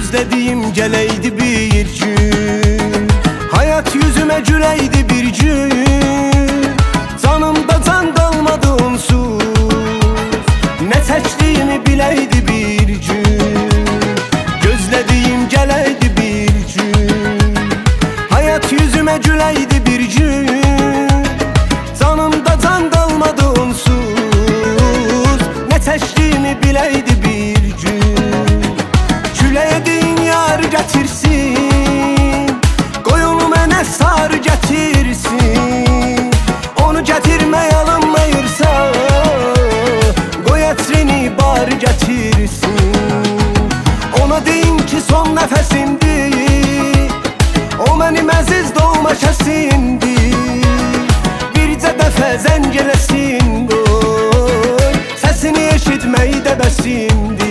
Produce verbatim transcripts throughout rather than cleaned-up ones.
Gözlediğim gələydi bir gün, hayat yüzüme güləydi bir gün. Canımda can qalmadı onsuz, ne çəkdiyimi biləydi bir gün. Gözlediğim gələydi bir gün, hayat yüzüme güləydi bir gün. Canımda can qalmadı onsuz, ne çəkdiyimi biləydi bir gün. Küləyədin yar gətirsin, qoy onu mənə sar gətirsin. Onu gətirmək alınmayırsa, qoy ətrini bar gətirsin. Ona deyin ki son nəfəsimdir, o mənim əziz doğma kəsimdir. Bircə dəfə zəng eləsin, qoy səsini eşitmək də bəsimdir.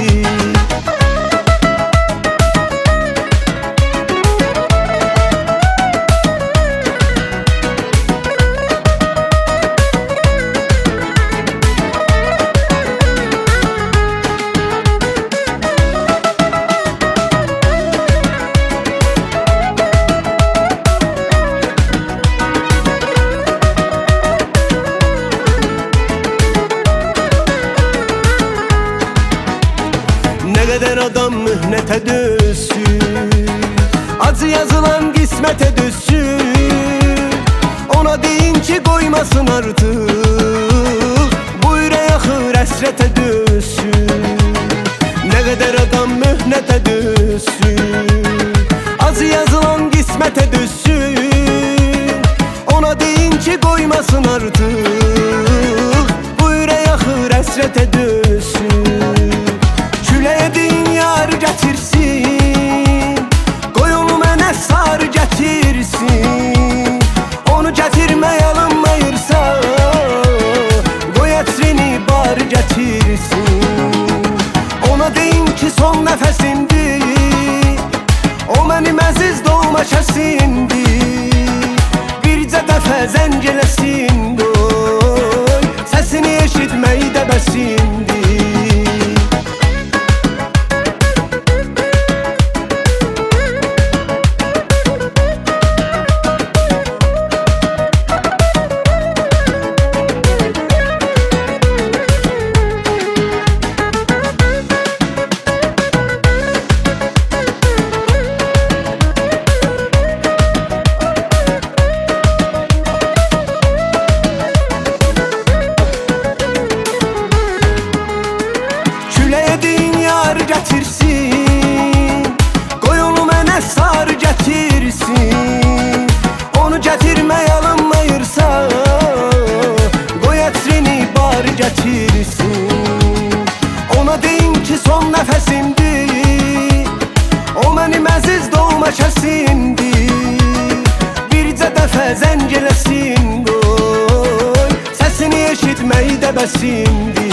Ne kadar adam mühnete dönsün, acı yazılan qismətə dönsün. Ona deyin ki koymasın artık, bu ürək axır əsrətə dönsün. Ne kadar adam mühnete dönsün, acı yazılan qismətə dönsün. Ona deyin ki koymasın artık, bu ürək axır əsrətə dönsün. Küləyədin yar gətirsin, qoy onu mənə sar gətirsin. Onu gətirmək alınmayırsa, qoy ətrini bar gətirsin. Ona deyin ki son nəfəsimdir, o mənim əziz doğma kəsimdir. Bircə dəfə zəng eləsin, qoy səsini eşitmək də bəsimdir. Küləyədin yar gətirsin, qoy onu mənə sar gətirsin. Onu gətirmək alınmayırsa, qoy ətrini bar gətirsin. Ona deyin ki son nəfəsimdir, o mənim əziz doğma kəsimdir. Bircə dəfə zəng eləsin, qoy səsini eşitmək də bəsimdir.